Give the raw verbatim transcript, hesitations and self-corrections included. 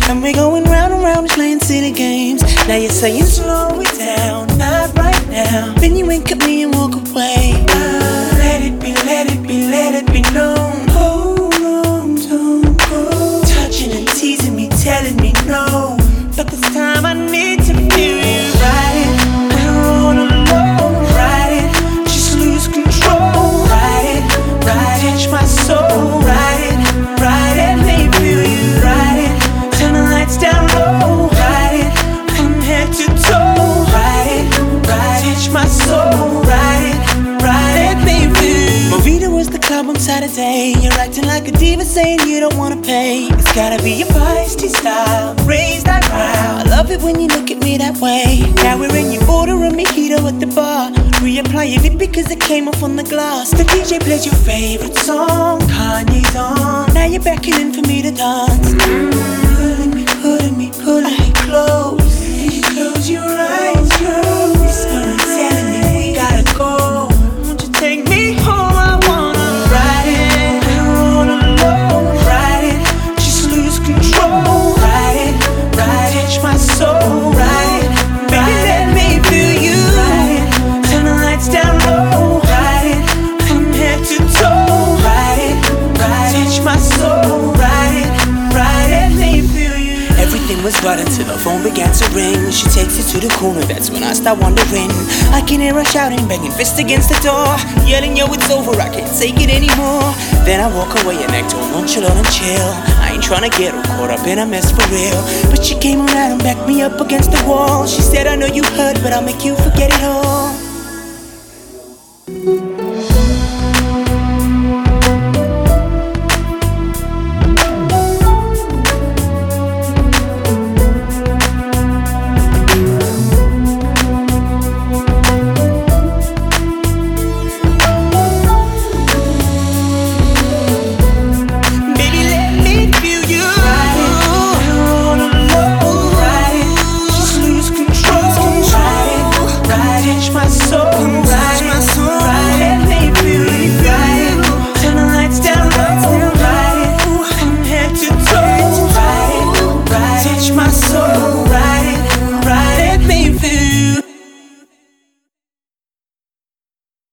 And we're going round and round, just playing silly games. Now you're saying slow it down, not right now. Then you wink at me and walk away. Ah, let it be, let it be, let it be known. Hold on, don't go touching and teasing me, telling me no. But this time I need to feel you. Ride it, I don't wanna alone. Ride it, just lose control. Ride it, ride it, touch my soul. Ride it, ride it, let me feel you. Ride it, turn the lights down low. Ride it, from head to toe. Ride it, ride it, touch my soul. Ride it, ride it, let me feel you. Movida was the club on Saturday. You're acting like a diva, saying you don't wanna pay. It's gotta be your feisty style, raise that crowd. I love it when you look at me that way. Now we're in, you order a mojito at the bar. Reapplying it because it came off on the glass. The D J plays your favorite song, Kanye's on. Now you're beckoning for me to dance. Pulling me, pulling me, pulling me close. Close your eyes, girl. Whispering, telling me we gotta go. Won't you take me home? I wanna ride it, I don't wanna alone. Ride it, just lose control. Ride it, ride it, touch my soul. Ride it, baby, let me feel you. Ride it, turn the lights down low. Ride it, from head to toe. Ride it, ride it, touch my soul. Ride it, ride it, let me feel you. Everything was right until the phone began to ring. She takes it to the corner, that's when I start wondering. I can hear her shouting, banging fist against the door, yelling, yo, it's over, I can't take it anymore. Then I walk away and act all nonchalant and chill. I ain't tryna get her caught up in a mess for real. But she came around and backed me up against the wall. She said, I know you heard, but I'll make you forget it all.